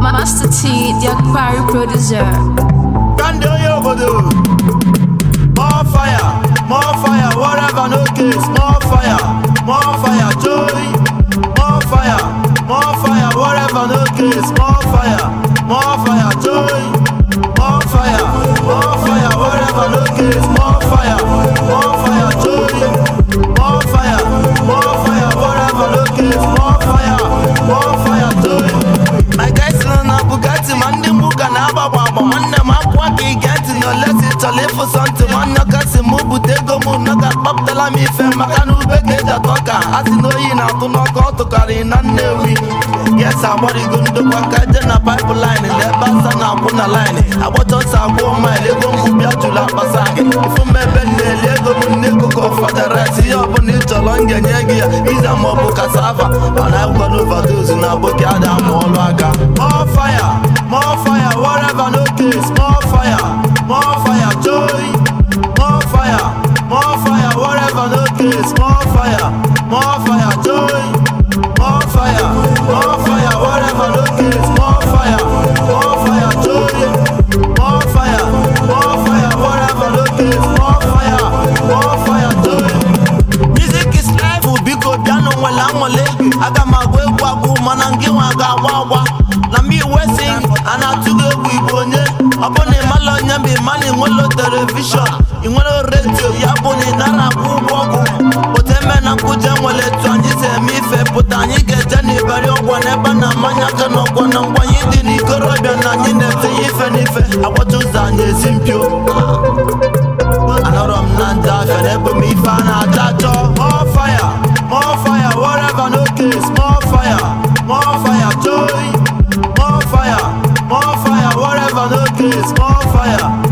Master T, the Aquari producer. More fire, whatever, no case. More fire, joy. More fire, whatever, no case. More fire, joy. More fire, whatever, no case. More fire, joy. More fire, whatever, no case. More fire, joy. My guys in a Bugatti, man, the Muga, Nababa, man, the Makwaki, get in your lesson to live for something. Man, no kasi mubu, they go moon, no got pop, tell me if I'm a canu, beg the talker. As you know, you know, to knock out to carry in and yes, I'm body going to work at a pipeline in the bus and I'm on a line. I want us to go my Lego Mubia to La Pasang. If I'm a bed, Lego Nego for the rest, you're on it along and Yagia. He's a mobile cassava, and I've got overdose in a book. More fire, whatever, no case. More fire, joy. More fire, whatever, no case. More fire, joy. More fire, whatever, no case. More fire, joy. More fire, whatever, no case. More fire, joy. Music is life, will be good down when I'm a lady. I got my way, man, and give I got wawa. Na me we sing, and I took a we bonye. Upon a malonya be man in one television. In one radio, Yaboni Nana Bubu. But a man and put them well at 20 me fe put on you get any very one ebana manaka no one and one you didn't go and you never if I want to Zanya Simpio. Another man that ever me fan a tato. More fire, whatever, no case. More fire, joy. More fire, whatever, no case. More fire.